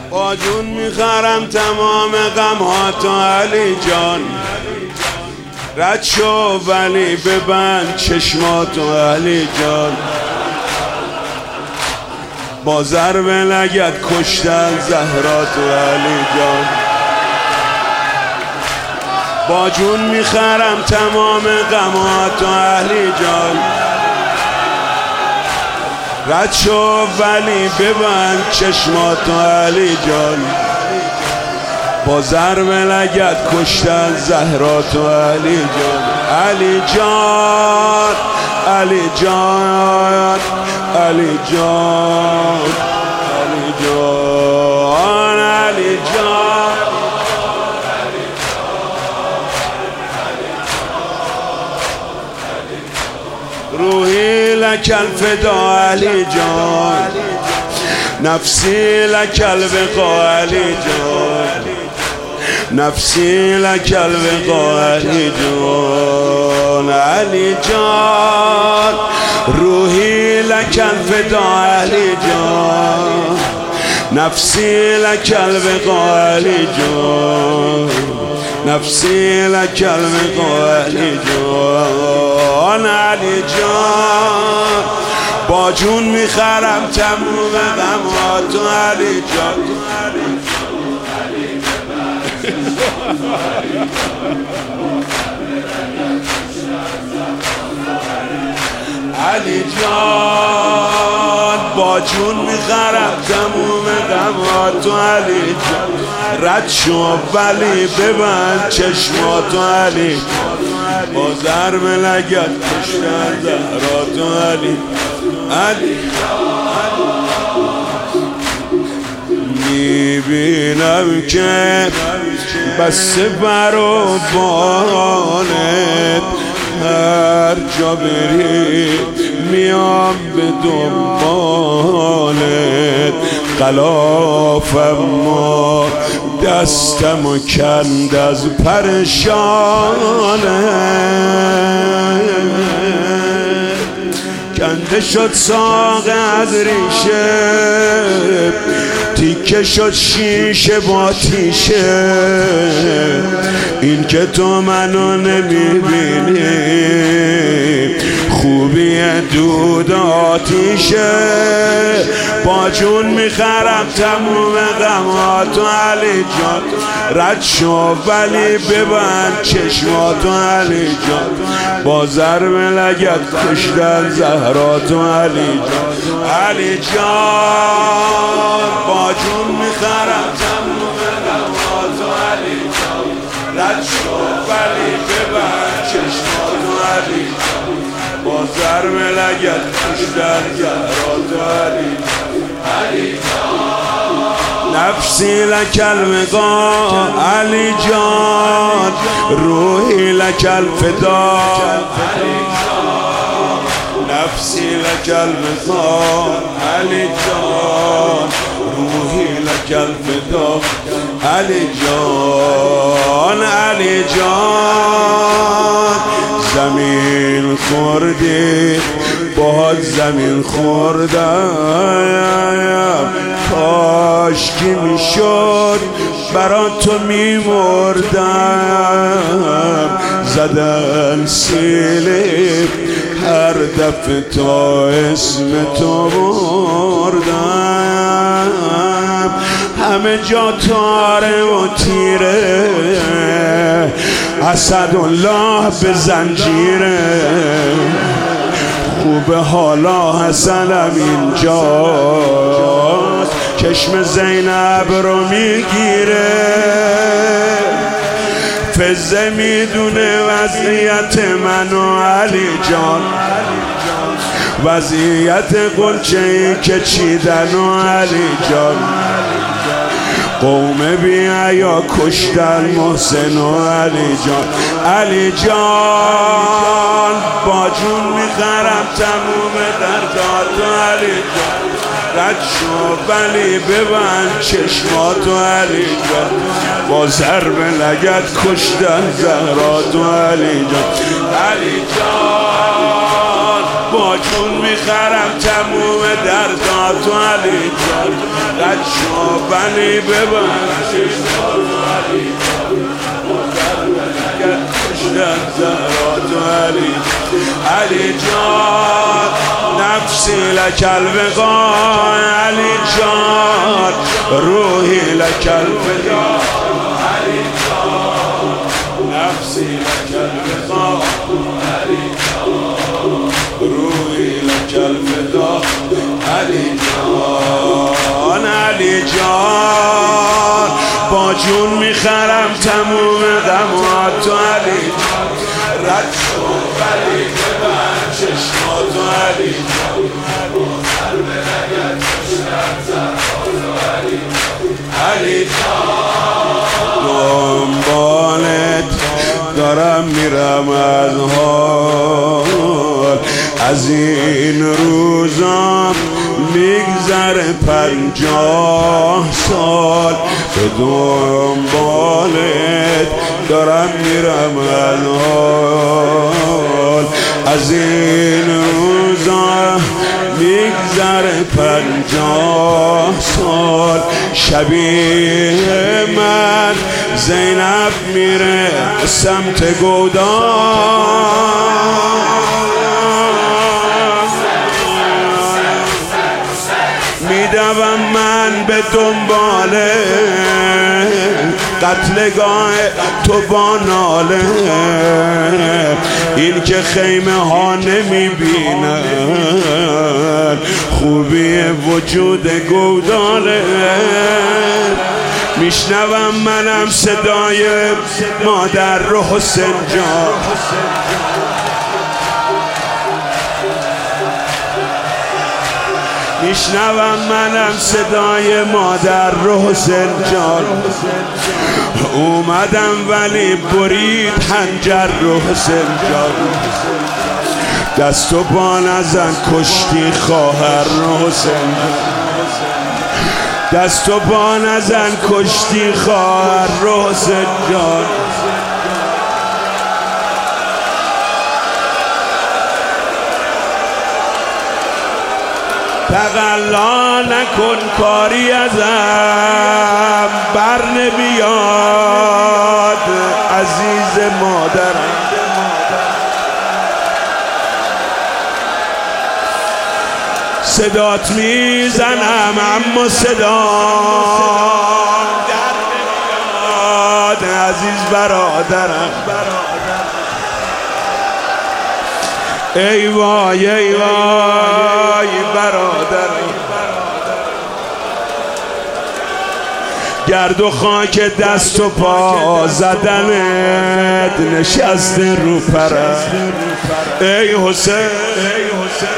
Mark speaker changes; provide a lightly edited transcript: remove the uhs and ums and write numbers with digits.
Speaker 1: با جون میخرم تمام غمهاتو علی جان، رد شو ولی ببند چشماتو علی جان، با ضرب لگد کشتن زهراتو علی جان، با جون میخرم تمام غماتو علی جان، رد شو ولی ببند چشماتو علی جان، با ضرب لگد کشتن زهراتو علی جان، علی جان علی جان علی جان علی جان علی جان روحی لک الفدا علی جان، نفسی لک الوقا علی جان، نفسی لک الوقا علی جان، علی جان روحی لک الفدا علی جان، نفسی لک الوقا علی جان، نفسی لک الوقا علی جان، علی جان با جون میخرم تموم غماتو علی جان، علی جان با جون میخرم تموم غماتو علی جان، رد شو ولی ببند چشماتو علی، با ضرب لگد کشتن زهراتو علی، علی میبینم که بس بر و بالت، هر جا بری میام به دنبالت، غلافم ما دستمو کند از پرشانه، کنده شد ساق از ریشه، تیکه شد شیشه با تیشه، این که تو منو نمیبینی خوبی دود آتیشه، با جون میخرم تموم غماتو علی جان، رد شو ولی ببند چشماتو علی جان، با ضرب لگد کشتن زهراتو علی جان، علی جان با جون میخرم تموم غماتو علی جان، رد شو ولی ببند چشماتو علی جان، با ضرب لگد کشتن زهراتو علی جان، علی جان نفسی لک الوقا علی جان، روحی لک الفدا علی جان، نفسی لک الوقا علی جان، روحی لک الفدا علی جان، علی جان زمین خوردی باید زمین خوردم، کاش که میشد برا تو میمردم، زدن سیلی هر دفعه تا اسم تو بردم، همه جا تاره و تیره، اسدالله به زنجیره، خوبه حالا حسنم اینجاست، چشم زینب رو میگیره، فزه میدونه وضعیت منو علی جان، وضعیت قلچه‌ای که چیدنو علی جان، قوم بی حیا کشتن محسن و علی جان، علی جان با جون میخرم تموم درداتو علی جان، رد شو ولی ببند چشماتو علی جان، با ضرب لگد کشتن زهراتو علی جان، علی جان با جون میخرم تموم درداتو علی جان قد شابنی ببند علی علی جان نفسی لک البقاء علی جان روحی لک الفدا علی جان نفسی لک البقاء علی جان روحی لک الفدا علی جان علی جان با جون میخرم تموم غماتو علی جان رد شو ولی ببند چشماتو علی جان علی جان دنبالت دارم میرم از حال از این روزا میگذره 50 سال به دنبالت دارم میرم از حال از این روزا میگذره 50 سال شبیه من زینب میره سمت گودان میدوم من به دنبال قتلگاه تو با ناله این که خیمه ها نمیبینن خوبی وجود گوداله میشنوم منم صدای مادر رو حسین جان میشنوم منم صدای مادر رو حسین جان اومدم ولی برید حنجر رو حسین جان دست و پا نزن کشتی خواهر رو حسین دست و پا نزن کشتی خواهر رو حسین جان تقلا نکن کاری ازم بر نمیاد عزیز مادرم صدات میزنم اما صدا در نمیاد عزیز برادرم ای وای ای وای برادرم گرد و خاک دست و پا زدنت نشسته رو پرم ای حسین